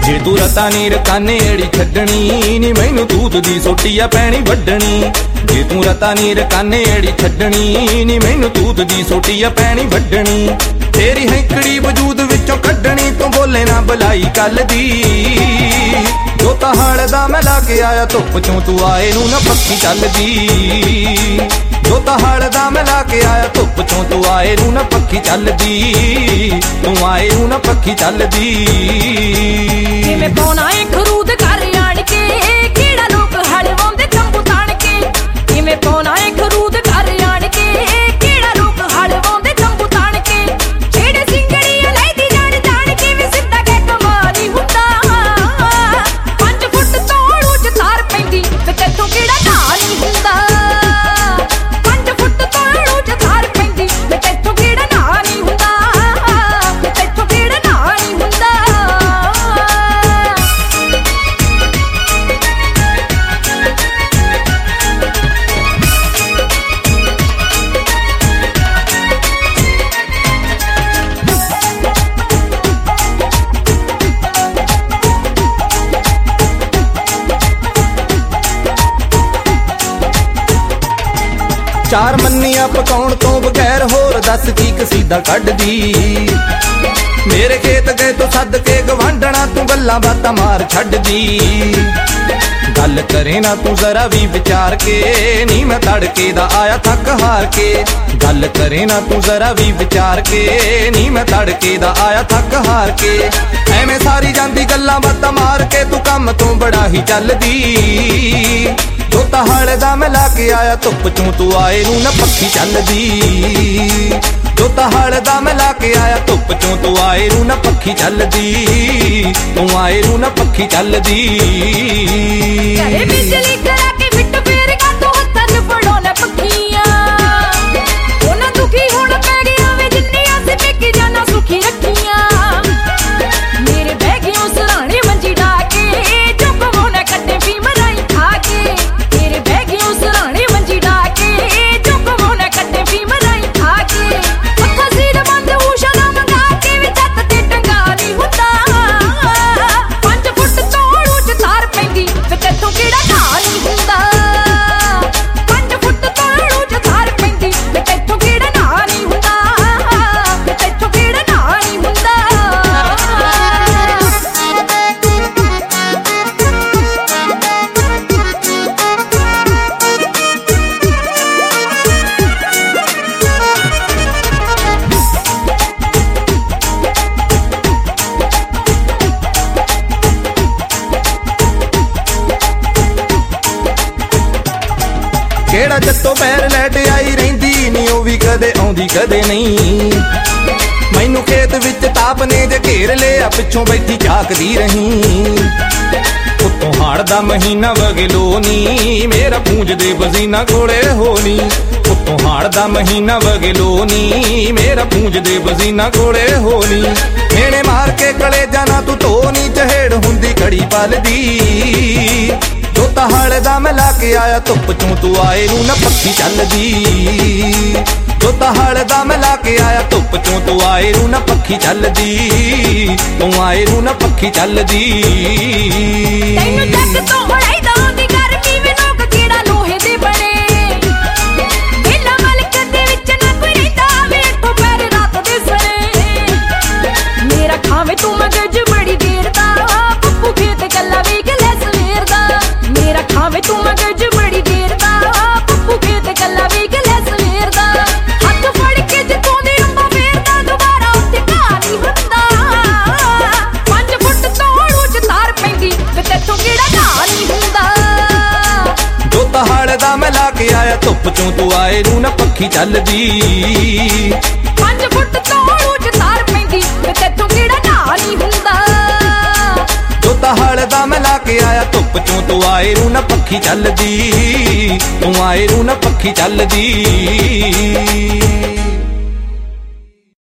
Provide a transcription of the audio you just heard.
जे तू रता नी रकाने एड़ी छड्डनी नी मैनू तूत दी सोटी आ पैणी वड्डनी। जे तू रता नी रकाने एड़ी छड्डनी नी मैनू तूत दी सोटी आ पैणी वड्डनी। तेरी हैंकड़ी वजूद विचों कड्डनी तू बोले ना भलाई कल दी। जोता हाल दा मैं ला के आया धुप चों तू आए नू ना पक्की चलदी। जोता हाल दा मैं ला के आया धुप चों तू आए नू ना पक्की चलदी। तू आए नू ना पक्की चलदी। किवें पाउणा ए खरूद घर आण के किहड़ा लोक हलवाउंदे तंबू ताण के। किवें पाउणा ए खरूद घर आण के किहड़ा लोक हलवाउंदे तंबू ताण के। जेड़े सिंगड़ियां लैदी जाण जाण के वे सिद्धा कै कमाल ही हुंदा। 5 फुट तोड़ू च तार पैंदी ते तैथों किहड़ा ढाह नहीं हुंदा। 5 फुट तोड़ू च तार पैंदी ते तैथों किहड़ा ढाह नहीं हुंदा। ते तैथों किहड़ा ढाह नहीं हुंदा। चार मन्निया पकाउण तो बगैर होर दस की कसीदा कड्डदी। मेरे खेत गए तो सद के गवांढणा तू गल्लां बातां मार छड्डदी। गल करे ना तू जरा भी विचार के नी मैं तड़के दा आया थक हार के। गल करे ना तू जरा भी विचार के नी मैं तड़के दा आया थक हार के। एवें सारी जांदी गल्लां बातां मार के तू कम तो बड़ा ही चलदी। जोता हाल दा मैं ला के आया धुप चों तू आए नू ना पक्की चलदी। जोता हाल दा मैं ला के आया धुप चों तू आए नू ना पक्की चलदी। तू आए नू ना पक्की चलदी। घरे बिजली करा के फिट फेर का तू हत्थां च फड़ाउणा पक्खियां। उन्हां दुखी होण पै गया वे जिन्नियां से पेके जाना सुखी रखियां। मेरे बह गए सराणे मंजी डा के जो कमाउणा कट्टे भी मराई खा के। मेरे बह गए सराणे मंजी डा के जो कमाउणा कट्टे भी मराई खा के। हत्थां सिर बंद ऊषा ना मंगा के वे छत ते टंगा नहीं हुंदा। 5 फुट तोड़ू च तार पैंदी ते तैथों किहड़ा ढाह नहीं हुंदा। 5 फुट तोड़ू च तार पैंदी ते तैथों किहड़ा ढाह नहीं हुंदा। ते तैथों किहड़ा ढाह नहीं हुंदा। केड़ा जत्तों पैर लैट आई रहिंदी नी ओ भी कदे आउंदी कदे नहीं। मैनू खेत विच ताप ने जे घेर लिया पिछों बैठी झाकदी रही। उत्तों हाड़ दा महीना वगलो नी मेरा पूंज दे बजीना कोले होनी। उत्तों हाड़ दा महीना वगलो नी मेरा पूंज दे बजीना कोले होनी। मेने मार के कले जाना तू धोनी चहेड़ हुंदी कड़ी पलदी। जोता हाल दा मैं ला के आया धुप चों तू आए नू ना पक्की चलदी। जोता हाल दा मैं ला के आया धुप चों तू आए नू ना पक्की चलदी। तू आए नू ना पक्की चलदी। तैनू जग तो होई दांदी गर्मी वे लोक कीड़ा लोहे दे बने। वेला मलक दे विच ना कोई रहिंदा वे इत्थों पैर रात दे सने। मेरा खावे तू मगज बड़ी देर दा पप्पू खेत गल्ला वेख ले सवेर दा। मेरा खावे तू मगज बड़ी देर दा पप्पू खेत गल्ला वेख ले सवेर दा। हत्थ फड़ के जितों दी अंबा फेरदा दुबारा उत्ते घाह नहीं हुंदा। 5 फुट तोड़ू च तार पैंदी ते तैथों किहड़ा ढाह नहीं हुंदा। जोता हाल दा मैं ला के आया धुप चों तू आए नू ना पक्की चलदी। 5 फुट तोड़ू च तार पैंदी ते तैथों किहड़ा ढाह नहीं हुंदा। जोता हाल दा मैं ला के आया धुप चों तू आए नू ना पक्की चलदी। तू आए नू ना पक्की चलदी।